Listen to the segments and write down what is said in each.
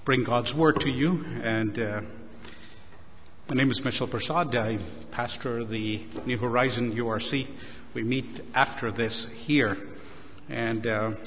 bring God's Word to you. And my name is Mitchell Prasad. I pastor the New Horizon URC. We meet after this here. And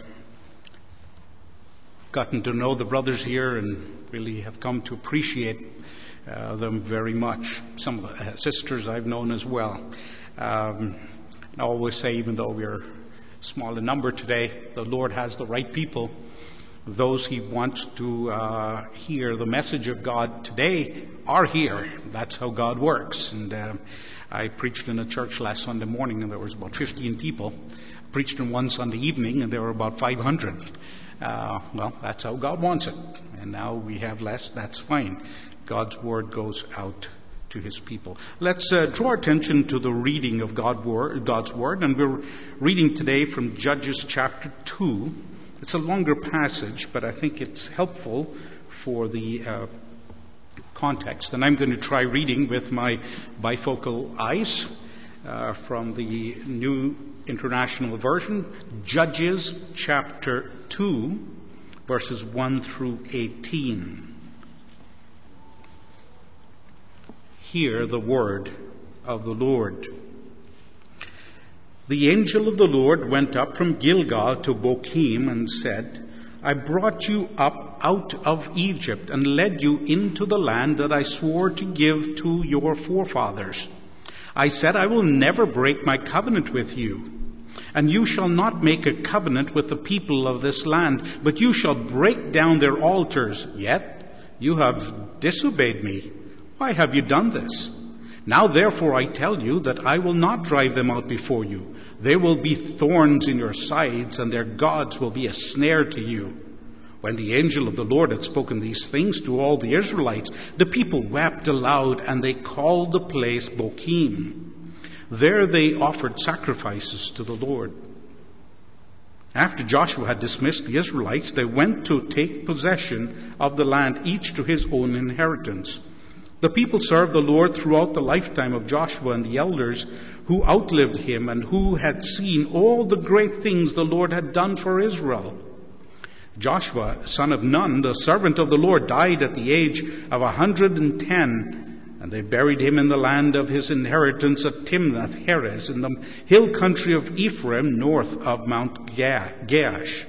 gotten to know the brothers here and really have come to appreciate them very much. Some of the sisters I've known as well. I always say, even though we're small in number today, the Lord has the right people. Those he wants to hear the message of God today are here. That's how God works. And I preached in a church last Sunday morning, and there was about 15 people. I preached in one Sunday evening, and there were about 500. Well, that's how God wants it. And now we have less. That's fine. God's word goes out to his people. Let's draw attention to the reading of God's word. And we're reading today from Judges chapter 2. It's a longer passage, but I think it's helpful for the context. And I'm going to try reading with my bifocal eyes from the New International Version. Judges chapter 2, verses 1 through 18. Hear the word of the Lord. The angel of the Lord went up from Gilgal to Bochim and said, I brought you up out of Egypt and led you into the land that I swore to give to your forefathers. I said, I will never break my covenant with you, and you shall not make a covenant with the people of this land, but you shall break down their altars. Yet you have disobeyed me. Why have you done this? Now therefore I tell you that I will not drive them out before you. There will be thorns in your sides, and their gods will be a snare to you. When the angel of the Lord had spoken these things to all the Israelites, the people wept aloud, and they called the place Bochim. There they offered sacrifices to the Lord. After Joshua had dismissed the Israelites, they went to take possession of the land, each to his own inheritance. The people served the Lord throughout the lifetime of Joshua and the elders who outlived him and who had seen all the great things the Lord had done for Israel. Joshua, son of Nun, the servant of the Lord, died at the age of 110, and they buried him in the land of his inheritance at Timnath-Heres in the hill country of Ephraim, north of Mount Gaash.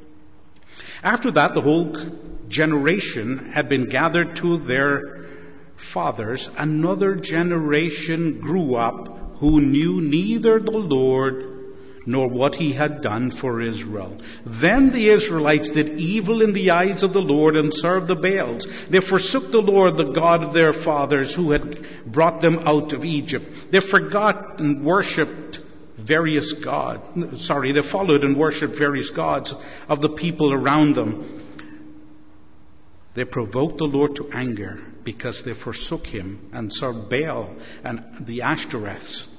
After that, the whole generation had been gathered to their fathers. Another generation grew up who knew neither the Lord nor what he had done for Israel. Then the Israelites did evil in the eyes of the Lord and served the Baals. They forsook the Lord, the God of their fathers, who had brought them out of Egypt. They forgot and worshipped various gods. They followed and worshipped various gods of the people around them. They provoked the Lord to anger because they forsook him and served Baal and the Ashtoreths.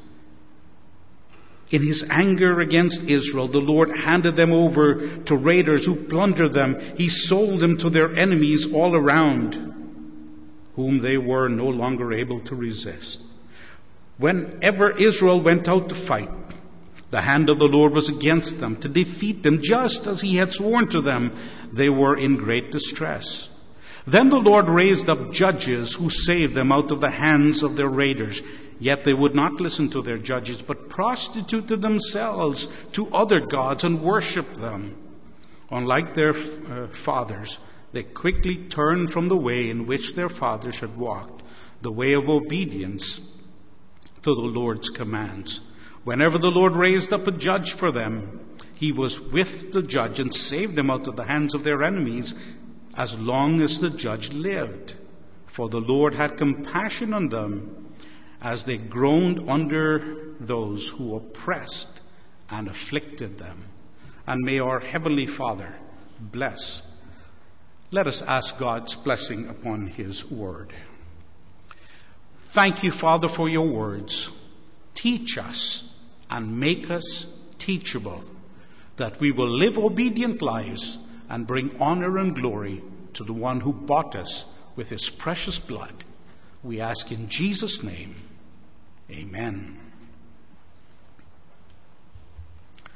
In his anger against Israel, the Lord handed them over to raiders who plundered them. He sold them to their enemies all around, whom they were no longer able to resist. Whenever Israel went out to fight, the hand of the Lord was against them to defeat them, just as he had sworn to them. They were in great distress. Then the Lord raised up judges who saved them out of the hands of their raiders. Yet they would not listen to their judges, but prostituted themselves to other gods and worshipped them. Unlike their fathers, they quickly turned from the way in which their fathers had walked, the way of obedience to the Lord's commands. Whenever the Lord raised up a judge for them, he was with the judge and saved them out of the hands of their enemies, as long as the judge lived. For the Lord had compassion on them, as they groaned under those who oppressed and afflicted them. And may our Heavenly Father bless. Let us ask God's blessing upon his word. Thank you, Father, for your words. Teach us and make us teachable, that we will live obedient lives and bring honor and glory to the one who bought us with his precious blood. We ask in Jesus' name. Amen.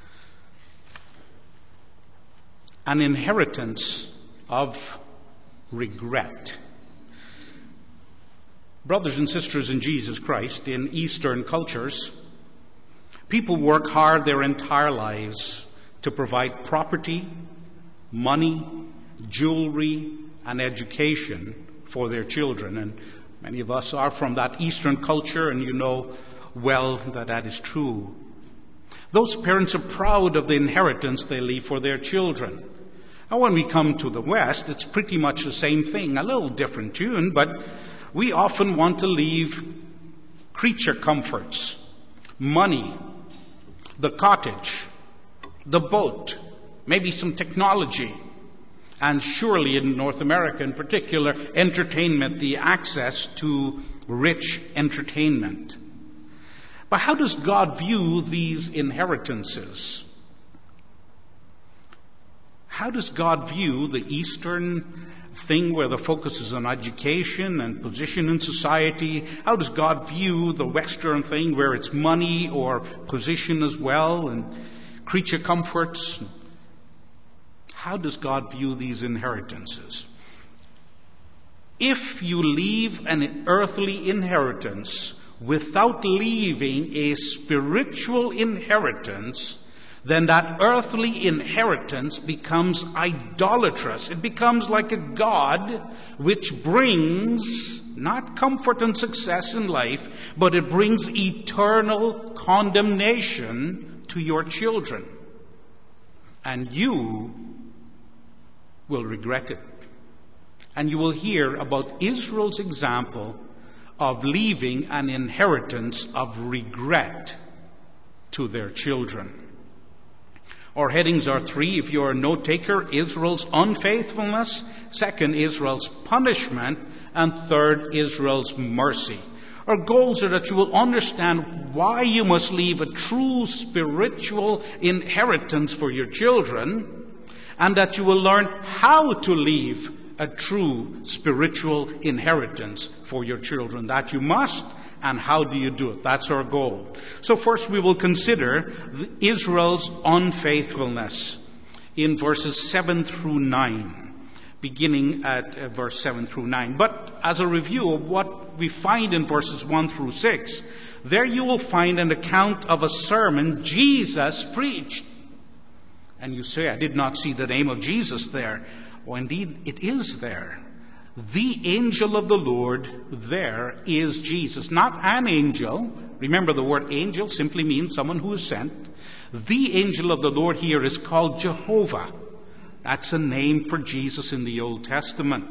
An inheritance of regret. Brothers and sisters in Jesus Christ, in Eastern cultures, people work hard their entire lives to provide property, money, jewelry, and education for their children. And many of us are from that Eastern culture, and you know well that that is true. Those parents are proud of the inheritance they leave for their children. Now, when we come to the West, it's pretty much the same thing, a little different tune, but we often want to leave creature comforts, money, the cottage, the boat, maybe some technology, and surely in North America in particular, entertainment, the access to rich entertainment. But how does God view these inheritances? How does God view the Eastern thing where the focus is on education and position in society? How does God view the Western thing where it's money or position as well and creature comforts? How does God view these inheritances? If you leave an earthly inheritance without leaving a spiritual inheritance, then that earthly inheritance becomes idolatrous. It becomes like a god which brings not comfort and success in life, but it brings eternal condemnation to your children. And you will regret it. And you will hear about Israel's example of leaving an inheritance of regret to their children. Our headings are 3, if you're a note taker: Israel's unfaithfulness, 2nd, Israel's punishment, and 3rd, Israel's mercy. Our goals are that you will understand why you must leave a true spiritual inheritance for your children, and that you will learn how to leave a true spiritual inheritance for your children. That you must. And how do you do it? That's our goal. So first we will consider Israel's unfaithfulness in verses 7 through 9, beginning at verse 7 through 9. But as a review of what we find in verses 1 through 6, there you will find an account of a sermon Jesus preached. And you say, I did not see the name of Jesus there. Well, indeed, it is there. The angel of the Lord there is Jesus. Not an angel. Remember, the word angel simply means someone who is sent. The angel of the Lord here is called Jehovah. That's a name for Jesus in the Old Testament.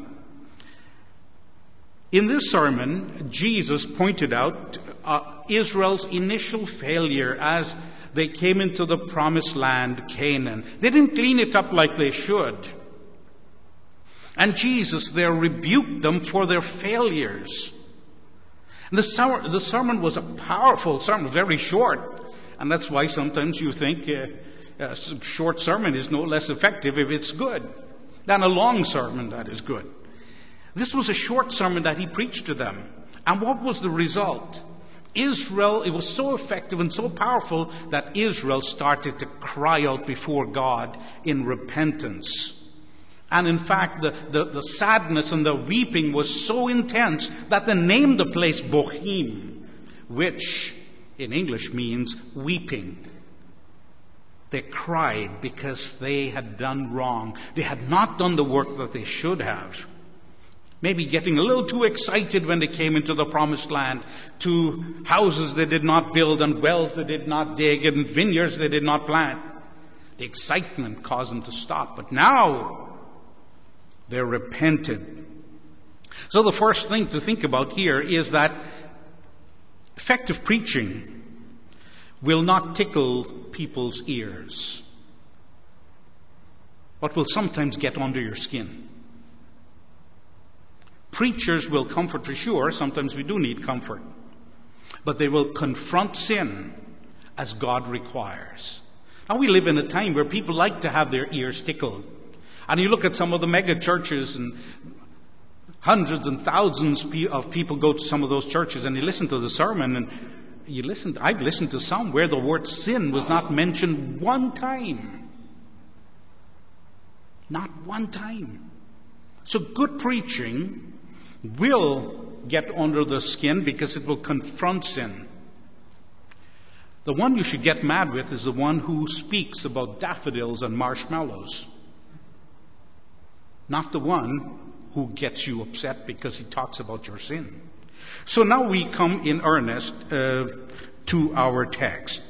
In this sermon, Jesus pointed out Israel's initial failure as they came into the promised land, Canaan. They didn't clean it up like they should. And Jesus there rebuked them for their failures. And the sermon was a powerful sermon, very short. And that's why sometimes you think a short sermon is no less effective if it's good than a long sermon that is good. This was a short sermon that he preached to them. And what was the result? Israel, it was so effective and so powerful that Israel started to cry out before God in repentance. And in fact, the sadness and the weeping was so intense that they named the place Bochim, which in English means weeping. They cried because they had done wrong. They had not done the work that they should have. Maybe getting a little too excited when they came into the promised land, to houses they did not build and wells they did not dig and vineyards they did not plant. The excitement caused them to stop. But now they're repented. So the first thing to think about here is that effective preaching will not tickle people's ears, but will sometimes get under your skin. Preachers will comfort for sure. Sometimes we do need comfort. But they will confront sin as God requires. Now we live in a time where people like to have their ears tickled. And you look at some of the mega churches, and hundreds and thousands of people go to some of those churches, and you listen to the sermon, and I've listened to some where the word sin was not mentioned one time. Not one time. So good preaching will get under the skin because it will confront sin. The one you should get mad with is the one who speaks about daffodils and marshmallows. Not the one who gets you upset because he talks about your sin. So now we come in earnest to our text.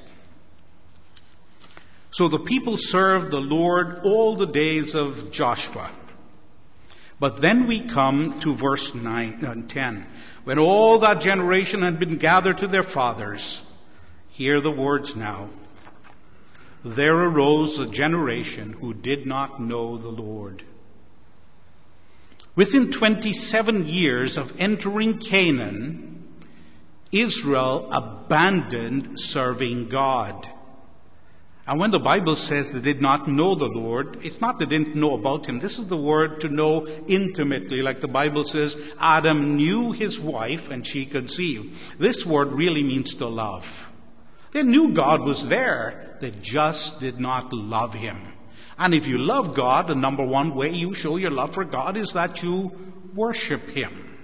So the people served the Lord all the days of Joshua. But then we come to verse 9 and 10. When all that generation had been gathered to their fathers, hear the words now. There arose a generation who did not know the Lord. Within 27 years of entering Canaan, Israel abandoned serving God. And when the Bible says they did not know the Lord, it's not they didn't know about him. This is the word to know intimately. Like the Bible says, Adam knew his wife and she conceived. This word really means to love. They knew God was there. They just did not love him. And if you love God, the number one way you show your love for God is that you worship him.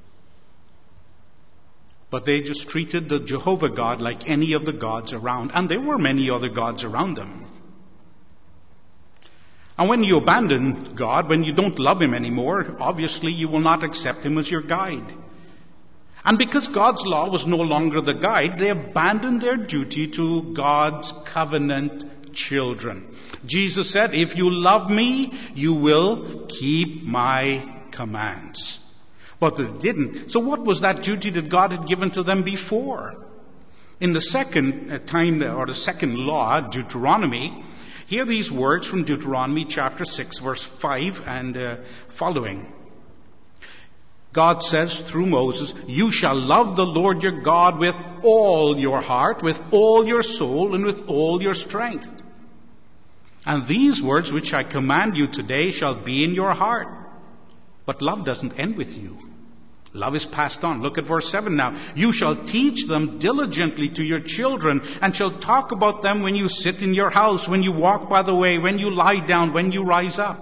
But they just treated the Jehovah God like any of the gods around. And there were many other gods around them. And when you abandon God, when you don't love him anymore, obviously you will not accept him as your guide. And because God's law was no longer the guide, they abandoned their duty to God's covenant children. Jesus said, if you love me, you will keep my commands. But they didn't. So what was that duty that God had given to them before? In the second time, or the second law, Deuteronomy, hear these words from Deuteronomy chapter 6, verse 5 and following. God says through Moses, you shall love the Lord your God with all your heart, with all your soul, and with all your strength. And these words which I command you today shall be in your heart. But love doesn't end with you. Love is passed on. Look at verse 7 now. You shall teach them diligently to your children, and shall talk about them when you sit in your house, when you walk by the way, when you lie down, when you rise up.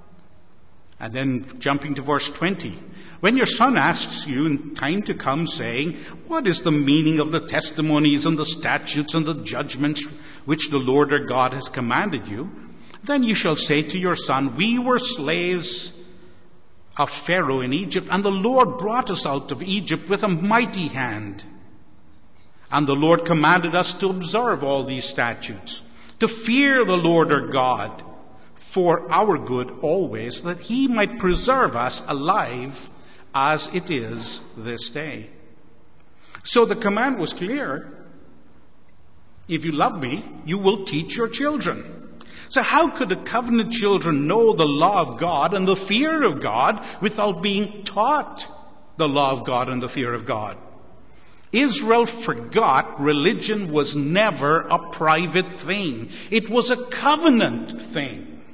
And then jumping to verse 20. When your son asks you in time to come, saying, what is the meaning of the testimonies and the statutes and the judgments which the Lord our God has commanded you? Then you shall say to your son, we were slaves of Pharaoh in Egypt, and the Lord brought us out of Egypt with a mighty hand. And the Lord commanded us to observe all these statutes, to fear the Lord our God for our good always, that he might preserve us alive as it is this day. So the command was clear. If you love me, you will teach your children. So how could the covenant children know the law of God and the fear of God without being taught the law of God and the fear of God? Israel forgot religion was never a private thing. It was a covenant thing.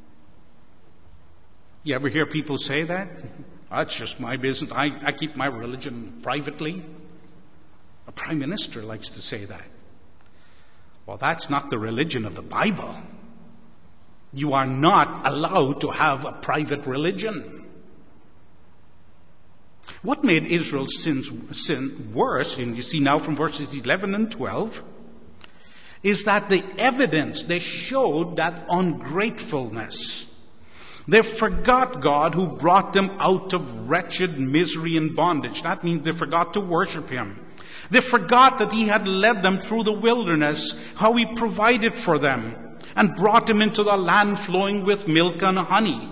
You ever hear people say that? That's just my business. I keep my religion privately. A prime minister likes to say that. Well, that's not the religion of the Bible. You are not allowed to have a private religion. What made Israel's sin worse, and you see now from verses 11 and 12, is that the evidence, they showed that ungratefulness. They forgot God who brought them out of wretched misery and bondage. That means they forgot to worship him. They forgot that he had led them through the wilderness, how he provided for them, and brought them into the land flowing with milk and honey.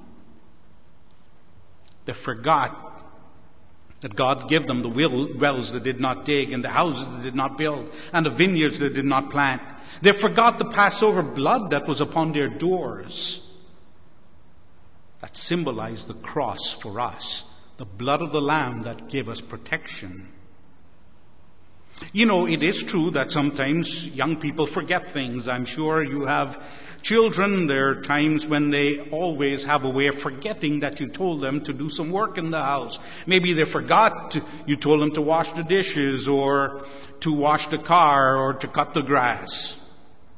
They forgot that God gave them the wells they did not dig, and the houses they did not build, and the vineyards they did not plant. They forgot the Passover blood that was upon their doors. That symbolized the cross for us, the blood of the Lamb that gave us protection. You know, it is true that sometimes young people forget things. I'm sure you have children. There are times when they always have a way of forgetting that you told them to do some work in the house. Maybe they forgot you told them to wash the dishes or to wash the car or to cut the grass.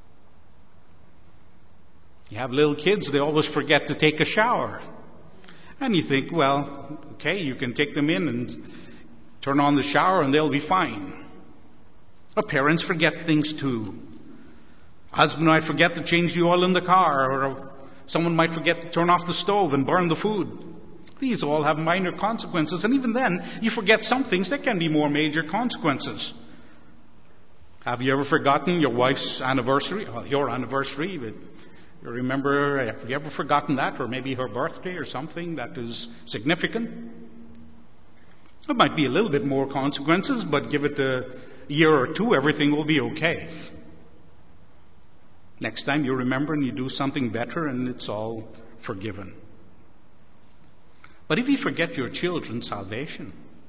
You have little kids, they always forget to take a shower. And you think, well, okay, you can take them in and turn on the shower and they'll be fine. But parents forget things too. Husband might forget to change the oil in the car, or someone might forget to turn off the stove and burn the food. These all have minor consequences, and even then, you forget some things that can be more major consequences. Have you ever forgotten your wife's anniversary? Well, your anniversary, but you remember, have you ever forgotten that, or maybe her birthday or something that is significant? It might be a little bit more consequences, but give it a year or two, everything will be okay. Next time you remember and you do something better and it's all forgiven. But if you forget your children's salvation,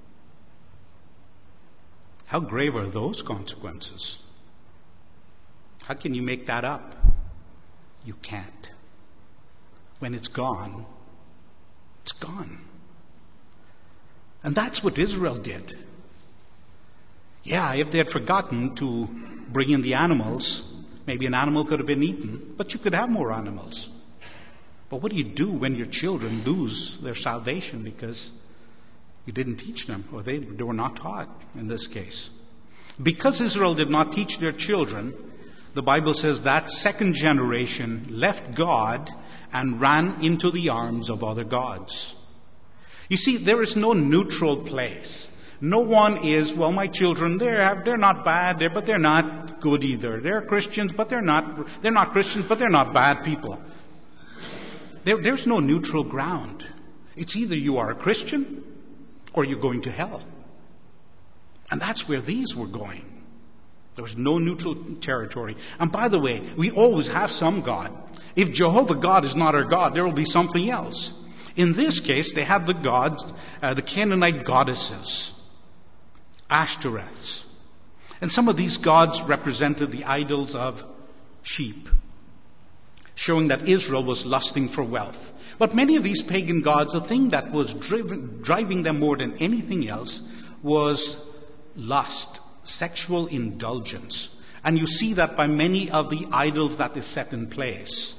how grave are those consequences? How can you make that up? You can't. When it's gone, it's gone. And that's what Israel did. Yeah, if they had forgotten to bring in the animals, maybe an animal could have been eaten, but you could have more animals. But what do you do when your children lose their salvation because you didn't teach them, or they were not taught in this case? Because Israel did not teach their children, the Bible says that second generation left God and ran into the arms of other gods. You see, there is no neutral place. No one is, well, my children, they're not bad, but they're not good either. They're Christians, but they're not Christians, but they're not bad people. There's no neutral ground. It's either you are a Christian or you're going to hell. And that's where these were going. There was no neutral territory. And by the way, we always have some God. If Jehovah God is not our God, there will be something else. In this case, they had the gods, the Canaanite goddesses, Ashtoreths. And some of these gods represented the idols of sheep, showing that Israel was lusting for wealth. But many of these pagan gods, the thing that was driving them more than anything else was lust, sexual indulgence. And you see that by many of the idols that is set in place.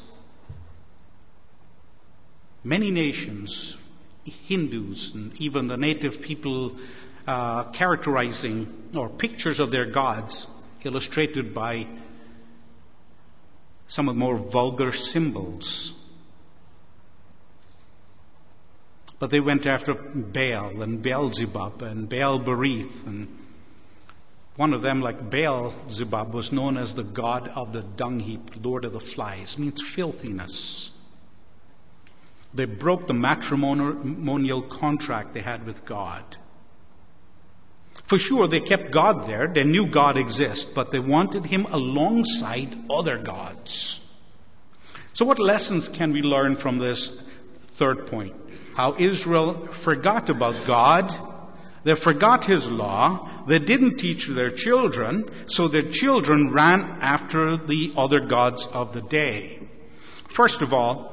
Many nations, Hindus, and even the native people characterizing or pictures of their gods illustrated by some of the more vulgar symbols. But they went after Baal and Beelzebub and Baal-berith. And one of them, like Beelzebub, was known as the god of the dung heap, lord of the flies. It means filthiness. They broke the matrimonial contract they had with God. For sure, they kept God there. They knew God exists, but they wanted him alongside other gods. So what lessons can we learn from this third point? How Israel forgot about God. They forgot his law. They didn't teach their children, so their children ran after the other gods of the day. First of all,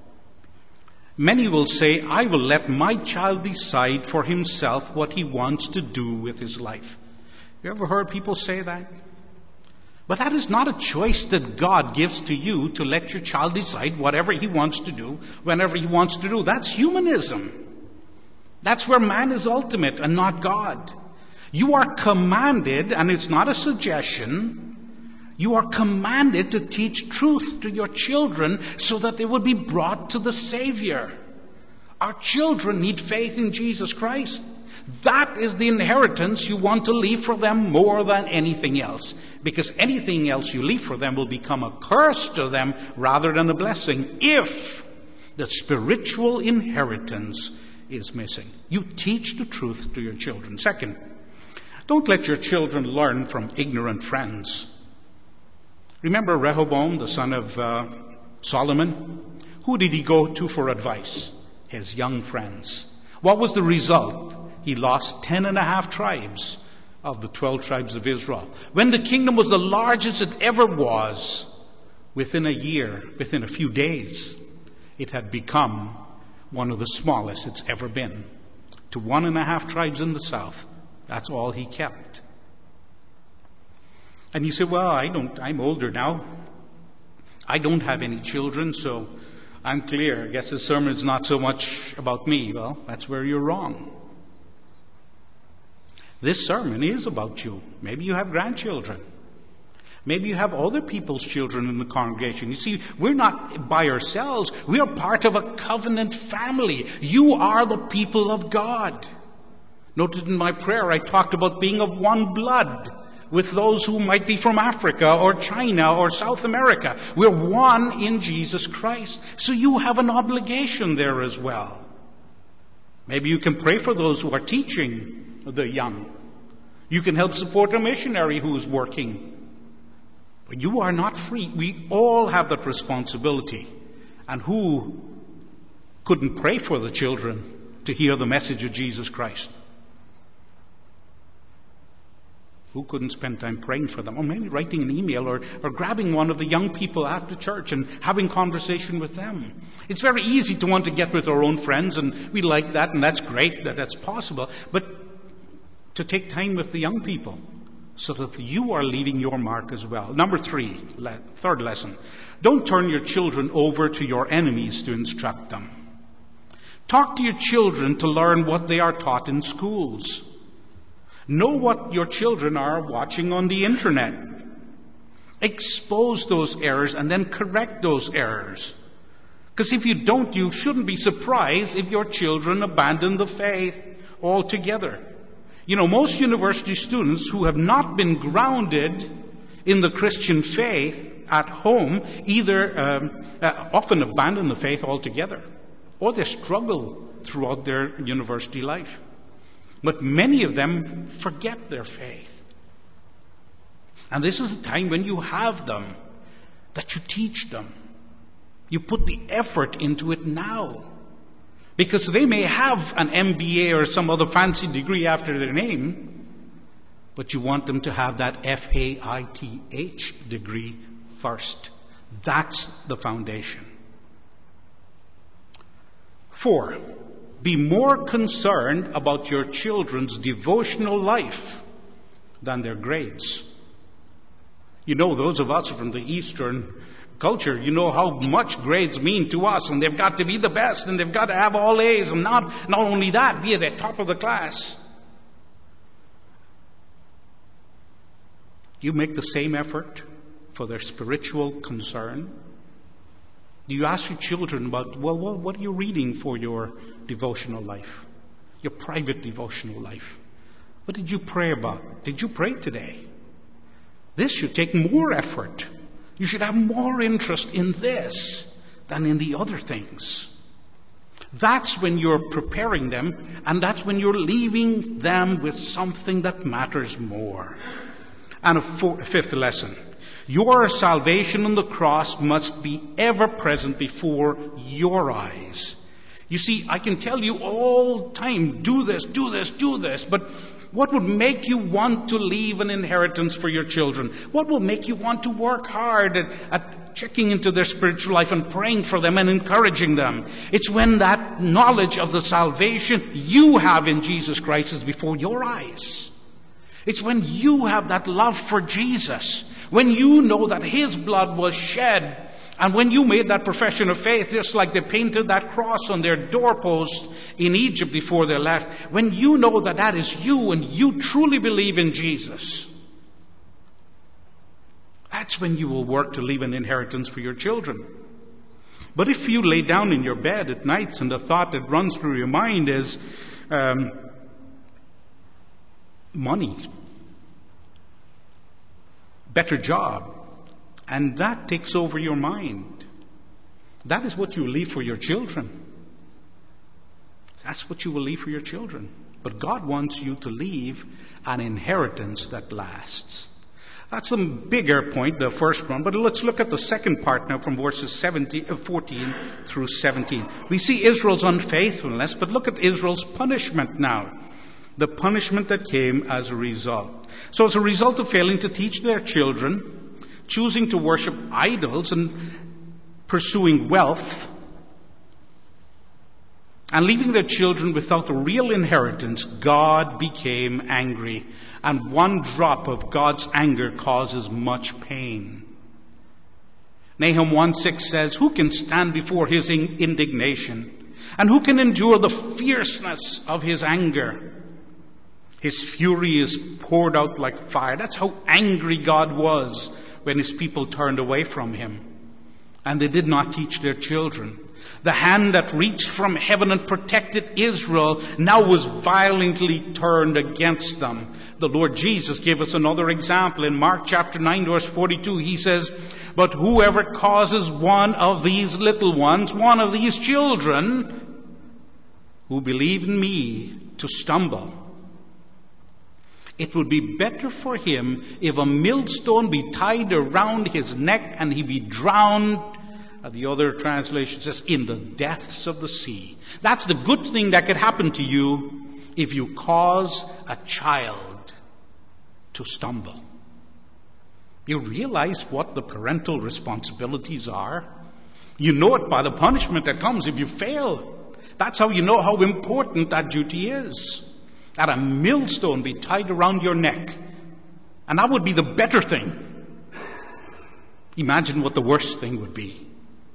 many will say, I will let my child decide for himself what he wants to do with his life. You ever heard people say that? But that is not a choice that God gives to you, to let your child decide whatever he wants to do, whenever he wants to do. That's humanism. That's where man is ultimate and not God. You are commanded, and it's not a suggestion, you are commanded to teach truth to your children so that they would be brought to the Savior. Our children need faith in Jesus Christ. That is the inheritance you want to leave for them more than anything else. Because anything else you leave for them will become a curse to them rather than a blessing if the spiritual inheritance is missing. You teach the truth to your children. Second, don't let your children learn from ignorant friends. Remember Rehoboam, the son of Solomon? Who did he go to for advice? His young friends. What was the result? He lost 10.5 tribes of the 12 tribes of Israel. When the kingdom was the largest it ever was, within a year, within a few days, it had become one of the smallest it's ever been. To 1.5 tribes in the south, that's all he kept. And you say, well, I'm older now. I don't have any children, so I'm clear. I guess this sermon is not so much about me. Well, that's where you're wrong. This sermon is about you. Maybe you have grandchildren. Maybe you have other people's children in the congregation. You see, we're not by ourselves. We are part of a covenant family. You are the people of God. Noted in my prayer, I talked about being of one blood with those who might be from Africa or China or South America. We're one in Jesus Christ. So you have an obligation there as well. Maybe you can pray for those who are teaching the young. You can help support a missionary who is working. But you are not free. We all have that responsibility. And who couldn't pray for the children to hear the message of Jesus Christ? Who couldn't spend time praying for them? Or maybe writing an email or grabbing one of the young people after church and having conversation with them. It's very easy to want to get with our own friends, and we like that, and that's great that that's possible. But to take time with the young people so that you are leaving your mark as well. Number 3, third lesson. Don't turn your children over to your enemies to instruct them. Talk to your children to learn what they are taught in schools. Know what your children are watching on the internet. Expose those errors and then correct those errors. Because if you don't, you shouldn't be surprised if your children abandon the faith altogether. You know, most university students who have not been grounded in the Christian faith at home either often abandon the faith altogether, or they struggle throughout their university life. But many of them forget their faith. And this is the time when you have them, that you teach them. You put the effort into it now. Because they may have an MBA or some other fancy degree after their name, but you want them to have that FAITH degree first. That's the foundation. 4, be more concerned about your children's devotional life than their grades. You know, those of us from the Eastern culture, you know how much grades mean to us, and they've got to be the best, and they've got to have all A's, and not only that, be at the top of the class. You make the same effort for their spiritual concern? Do you ask your children about, well, what are you reading for your devotional life, your private devotional life? What did you pray about? Did you pray today? This should take more effort. You should have more interest in this than in the other things. That's when you're preparing them, and that's when you're leaving them with something that matters more. And a fifth lesson. Your salvation on the cross must be ever present before your eyes. You see, I can tell you all the time, do this, do this, do this, but what would make you want to leave an inheritance for your children? What will make you want to work hard at checking into their spiritual life and praying for them and encouraging them? It's when that knowledge of the salvation you have in Jesus Christ is before your eyes. It's when you have that love for Jesus, when you know that His blood was shed, and when you made that profession of faith, just like they painted that cross on their doorpost in Egypt before they left, when you know that that is you and you truly believe in Jesus, that's when you will work to leave an inheritance for your children. But if you lay down in your bed at nights and the thought that runs through your mind is money, better job, and that takes over your mind, that is what you will leave for your children. That's what you will leave for your children. But God wants you to leave an inheritance that lasts. That's the bigger point, the first one. But let's look at the second part now from verses 14 through 17. We see Israel's unfaithfulness, but look at Israel's punishment now. The punishment that came as a result. So as a result of failing to teach their children, choosing to worship idols and pursuing wealth, and leaving their children without a real inheritance, God became angry. And one drop of God's anger causes much pain. Nahum 1:6 says, who can stand before his indignation? And who can endure the fierceness of his anger? His fury is poured out like fire. That's how angry God was when his people turned away from him. And they did not teach their children. The hand that reached from heaven and protected Israel now was violently turned against them. The Lord Jesus gave us another example in Mark chapter 9 verse 42. He says, but whoever causes one of these little ones, one of these children who believe in me to stumble, it would be better for him if a millstone be tied around his neck and he be drowned. The other translation says, in the depths of the sea. That's the good thing that could happen to you if you cause a child to stumble. You realize what the parental responsibilities are? You know it by the punishment that comes if you fail. That's how you know how important that duty is. That a millstone be tied around your neck. And that would be the better thing. Imagine what the worst thing would be.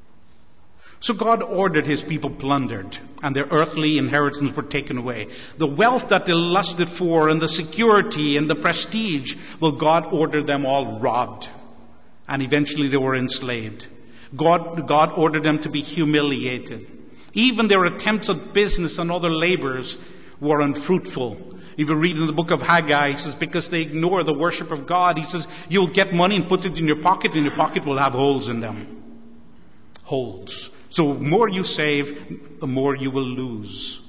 So God ordered his people plundered, and their earthly inheritance were taken away. The wealth that they lusted for, and the security and the prestige, well, God ordered them all robbed. And eventually they were enslaved. God ordered them to be humiliated. Even their attempts at business and other labors were unfruitful. If you read in the book of Haggai, he says, because they ignore the worship of God, he says, you'll get money and put it in your pocket, and your pocket will have holes in them. Holes. So the more you save, the more you will lose.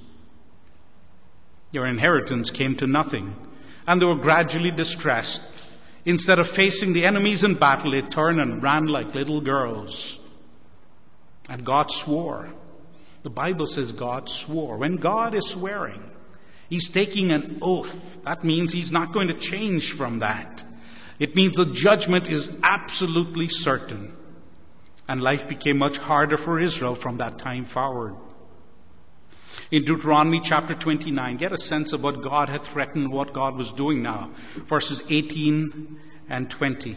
Your inheritance came to nothing, and they were gradually distressed. Instead of facing the enemies in battle, they turned and ran like little girls. And God swore. The Bible says God swore. When God is swearing, he's taking an oath. That means he's not going to change from that. It means the judgment is absolutely certain. And life became much harder for Israel from that time forward. In Deuteronomy chapter 29, get a sense of what God had threatened, what God was doing now. Verses 18 and 20.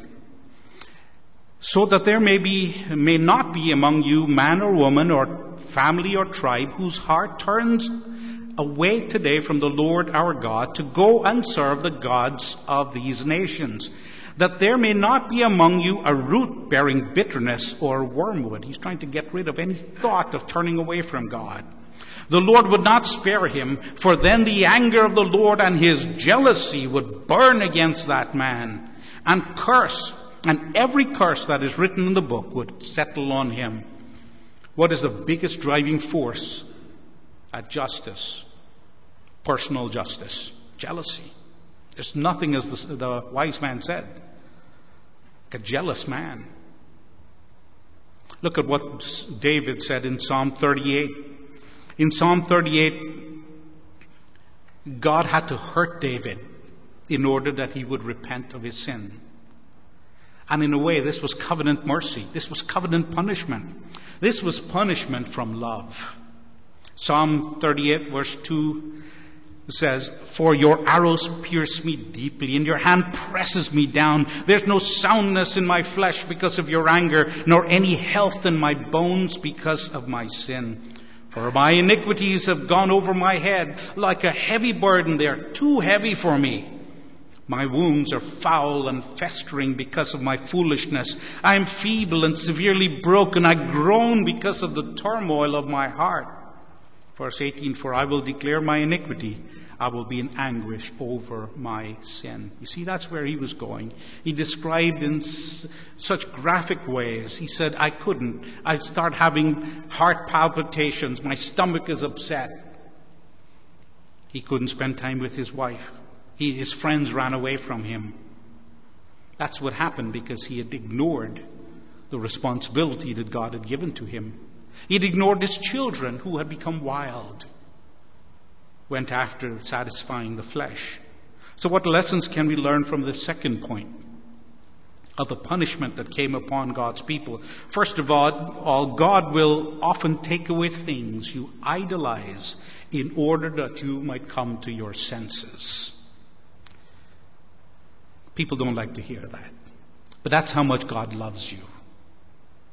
So that there may not be among you man or woman or family or tribe whose heart turns away today from the Lord our God to go and serve the gods of these nations. That there may not be among you a root bearing bitterness or wormwood. He's trying to get rid of any thought of turning away from God. The Lord would not spare him, for then the anger of the Lord and his jealousy would burn against that man, and every curse that is written in the book would settle on him. What is the biggest driving force at justice? Personal justice. Jealousy. There's nothing, as the wise man said, like a jealous man. Look at what David said in Psalm 38. In Psalm 38, God had to hurt David in order that he would repent of his sin. And in a way, this was covenant mercy. This was covenant punishment. This was punishment from love. Psalm 38, verse 2 says, for your arrows pierce me deeply, and your hand presses me down. There's no soundness in my flesh because of your anger, nor any health in my bones because of my sin. For my iniquities have gone over my head like a heavy burden. They are too heavy for me. My wounds are foul and festering because of my foolishness. I am feeble and severely broken. I groan because of the turmoil of my heart. Verse 18, for I will declare my iniquity. I will be in anguish over my sin. You see, that's where he was going. He described in such graphic ways. He said, I'd start having heart palpitations. My stomach is upset. He couldn't spend time with his wife. His friends ran away from him. That's what happened because he had ignored the responsibility that God had given to him. He had ignored his children who had become wild. Went after satisfying the flesh. So what lessons can we learn from the second point of the punishment that came upon God's people? First of all, God will often take away things you idolize in order that you might come to your senses. People don't like to hear that. But that's how much God loves you.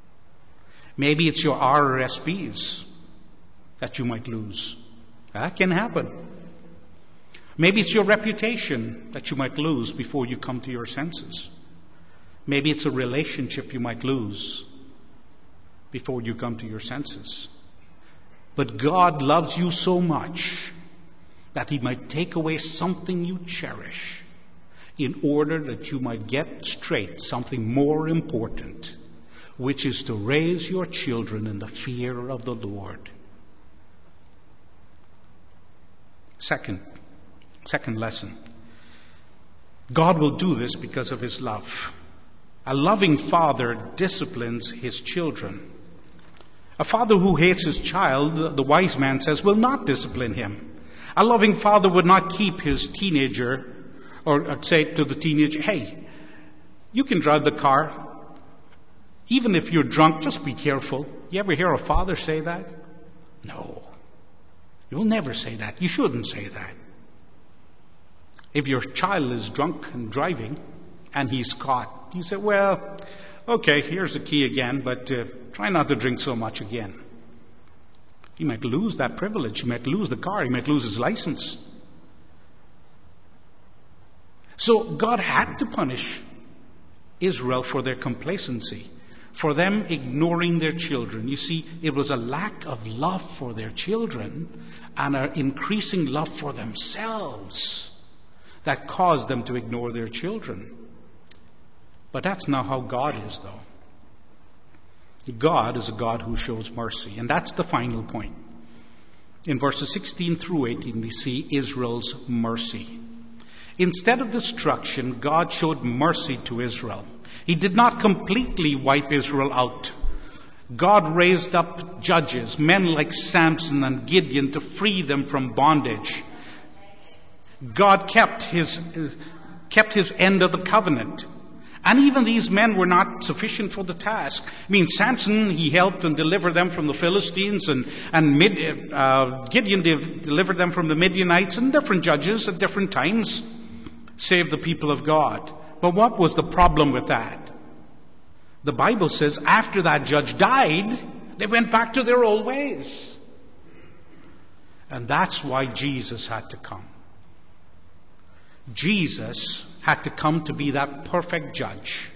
Maybe it's your RRSPs that you might lose. That can happen. Maybe it's your reputation that you might lose before you come to your senses. Maybe it's a relationship you might lose before you come to your senses. But God loves you so much that He might take away something you cherish in order that you might get straight something more important, which is to raise your children in the fear of the Lord. Second lesson. God will do this because of His love. A loving father disciplines his children. A father who hates his child, the wise man says, will not discipline him. A loving father would not keep his teenager or say to the teenager, hey, you can drive the car. Even if you're drunk, just be careful. You ever hear a father say that? No. You'll never say that. You shouldn't say that. If your child is drunk and driving and he's caught, you say, well, okay, here's the key again, but try not to drink so much again. He might lose that privilege. He might lose the car. He might lose his license. So God had to punish Israel for their complacency, for them ignoring their children. You see, it was a lack of love for their children and an increasing love for themselves that caused them to ignore their children. But that's not how God is, though. God is a God who shows mercy, and that's the final point. In verses 16 through 18, we see Israel's mercy. Instead of destruction, God showed mercy to Israel. He did not completely wipe Israel out. God raised up judges, men like Samson and Gideon, to free them from bondage. God kept his end of the covenant. And even these men were not sufficient for the task. I mean, Samson, he helped and delivered them from the Philistines, and Gideon delivered them from the Midianites, and different judges at different times saved the people of God. But what was the problem with that? The Bible says after that judge died, they went back to their old ways. And that's why Jesus had to come. Jesus had to come to be that perfect judge.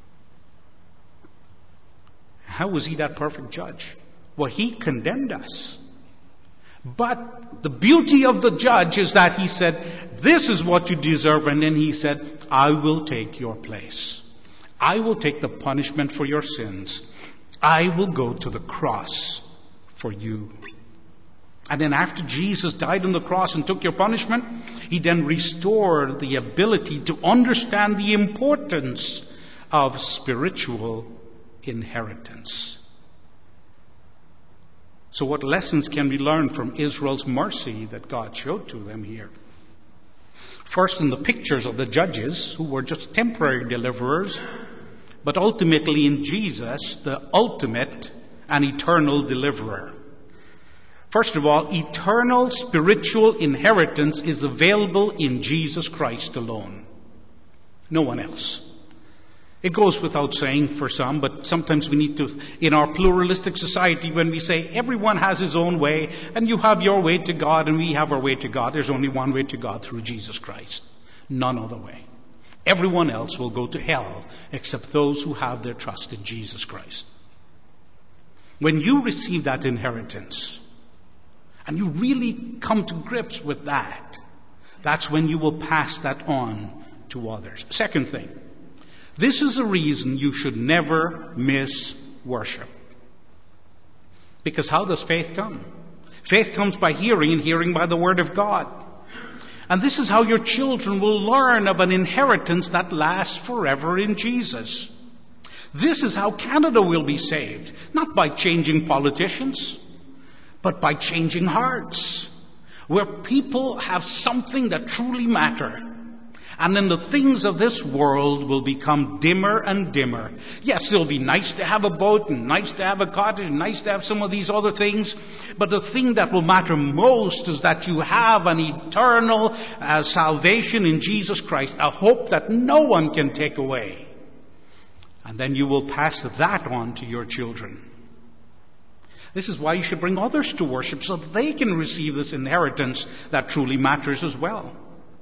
How was he that perfect judge? Well, he condemned us. But the beauty of the judge is that he said, this is what you deserve. And then he said, I will take your place. I will take the punishment for your sins. I will go to the cross for you. And then after Jesus died on the cross and took your punishment, he then restored the ability to understand the importance of spiritual inheritance. So what lessons can we learn from Israel's mercy that God showed to them here? First, in the pictures of the judges, who were just temporary deliverers, but ultimately in Jesus, the ultimate and eternal deliverer. First of all, eternal spiritual inheritance is available in Jesus Christ alone. No one else. It goes without saying for some, but sometimes we need to, in our pluralistic society, when we say everyone has his own way, and you have your way to God and we have our way to God, there's only one way to God, through Jesus Christ. None other way. Everyone else will go to hell except those who have their trust in Jesus Christ. When you receive that inheritance, and you really come to grips with that, that's when you will pass that on to others. Second thing, this is a reason you should never miss worship. Because how does faith come? Faith comes by hearing, and hearing by the Word of God. And this is how your children will learn of an inheritance that lasts forever in Jesus. This is how Canada will be saved, not by changing politicians, but by changing hearts, where people have something that truly matter. And then the things of this world will become dimmer and dimmer. Yes, it'll be nice to have a boat and nice to have a cottage and nice to have some of these other things. But the thing that will matter most is that you have an eternal salvation in Jesus Christ, a hope that no one can take away. And then you will pass that on to your children. This is why you should bring others to worship, so that they can receive this inheritance that truly matters as well.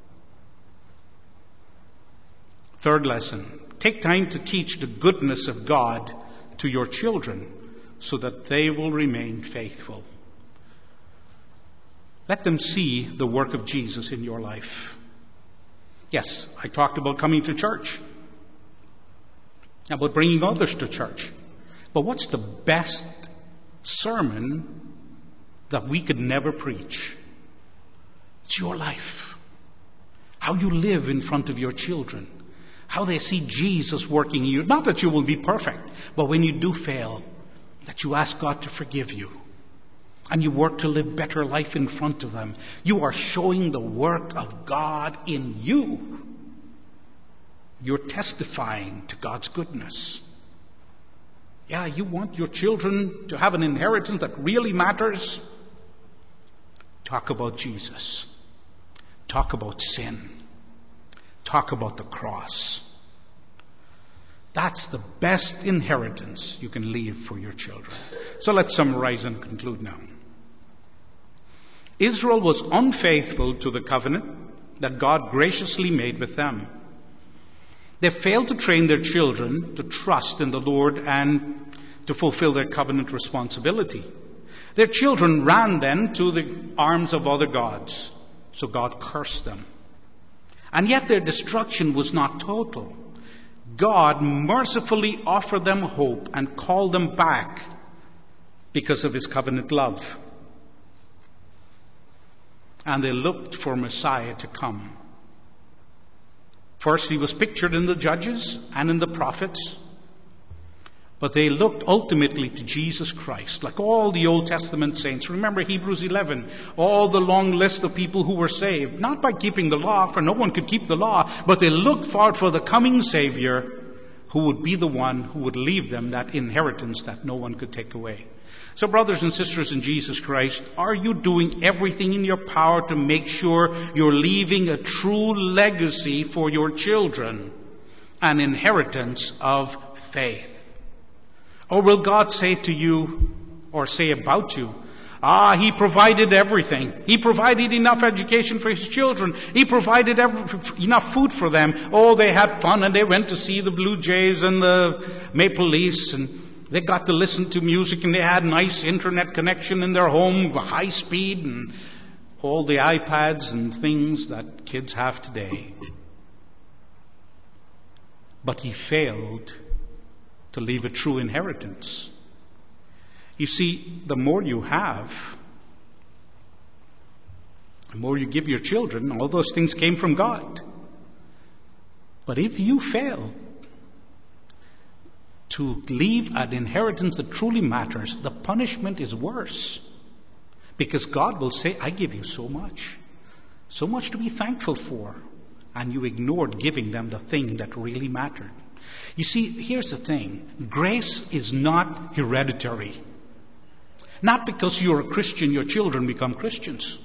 Third lesson, take time to teach the goodness of God to your children so that they will remain faithful. Let them see the work of Jesus in your life. Yes, I talked about coming to church, about bringing others to church. But what's the best sermon that we could never preach? It's your life. How you live in front of your children. How they see Jesus working in you. Not that you will be perfect, but when you do fail, that you ask God to forgive you. And you work to live better life in front of them. You are showing the work of God in you. You're testifying to God's goodness. Yeah, you want your children to have an inheritance that really matters? Talk about Jesus. Talk about sin. Talk about the cross. That's the best inheritance you can leave for your children. So let's summarize and conclude now. Israel was unfaithful to the covenant that God graciously made with them. They failed to train their children to trust in the Lord and to fulfill their covenant responsibility. Their children ran then to the arms of other gods, so God cursed them. And yet their destruction was not total. God mercifully offered them hope and called them back because of his covenant love. And they looked for Messiah to come. First, he was pictured in the judges and in the prophets. But they looked ultimately to Jesus Christ, like all the Old Testament saints. Remember Hebrews 11, all the long list of people who were saved, not by keeping the law, for no one could keep the law, but they looked forward for the coming Savior who would be the one who would leave them that inheritance that no one could take away. So brothers and sisters in Jesus Christ, are you doing everything in your power to make sure you're leaving a true legacy for your children, an inheritance of faith? Or will God say to you, or say about you, he provided everything. He provided enough education for his children. He provided enough food for them. Oh, they had fun and they went to see the Blue Jays and the Maple Leafs, and they got to listen to music, and they had nice internet connection in their home, high speed, and all the iPads and things that kids have today. But he failed to leave a true inheritance. You see, the more you have, the more you give your children, all those things came from God. But if you fail to leave an inheritance that truly matters, the punishment is worse. Because God will say, I give you so much to be thankful for. And you ignored giving them the thing that really mattered. You see, here's the thing. Grace is not hereditary. Not because you're a Christian, your children become Christians.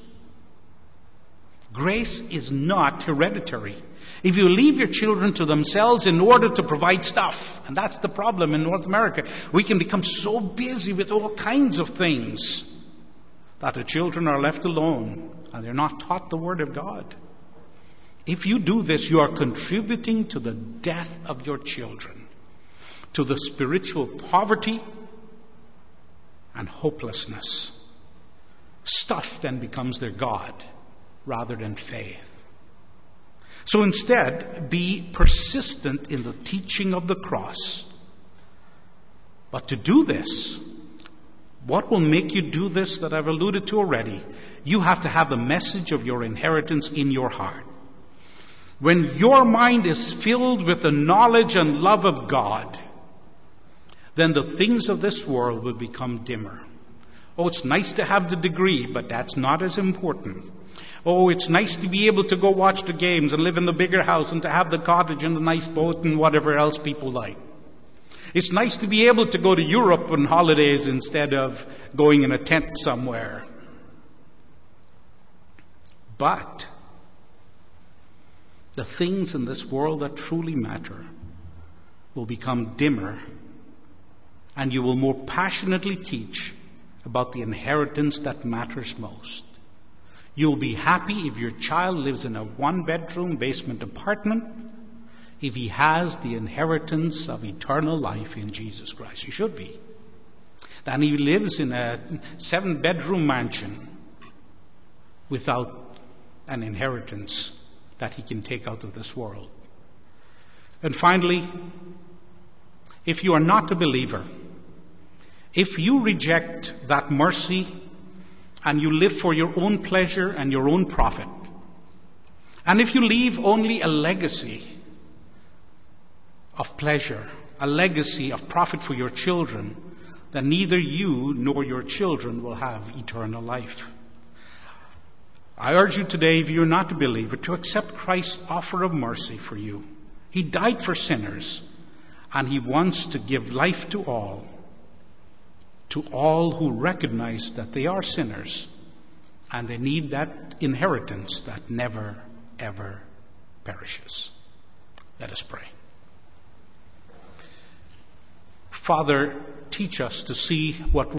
Grace is not hereditary. If you leave your children to themselves in order to provide stuff, and that's the problem in North America, we can become so busy with all kinds of things that the children are left alone and they're not taught the Word of God. If you do this, you are contributing to the death of your children, to the spiritual poverty and hopelessness. Stuff then becomes their God rather than faith. So instead, be persistent in the teaching of the cross. But to do this, what will make you do this that I've alluded to already? You have to have the message of your inheritance in your heart. When your mind is filled with the knowledge and love of God, then the things of this world will become dimmer. Oh, it's nice to have the degree, but that's not as important. Oh, it's nice to be able to go watch the games and live in the bigger house and to have the cottage and the nice boat and whatever else people like. It's nice to be able to go to Europe on holidays instead of going in a tent somewhere. But the things in this world that truly matter will become dimmer, and you will more passionately teach about the inheritance that matters most. You'll be happy if your child lives in a one-bedroom basement apartment, if he has the inheritance of eternal life in Jesus Christ. You should be. Than he lives in a 7-bedroom mansion without an inheritance that he can take out of this world. And finally, if you are not a believer, if you reject that mercy and you live for your own pleasure and your own profit, and if you leave only a legacy of pleasure, a legacy of profit for your children, then neither you nor your children will have eternal life. I urge you today, if you're not a believer, to accept Christ's offer of mercy for you. He died for sinners, and he wants to give life to all who recognize that they are sinners, and they need that inheritance that never, ever perishes. Let us pray. Father, teach us to see what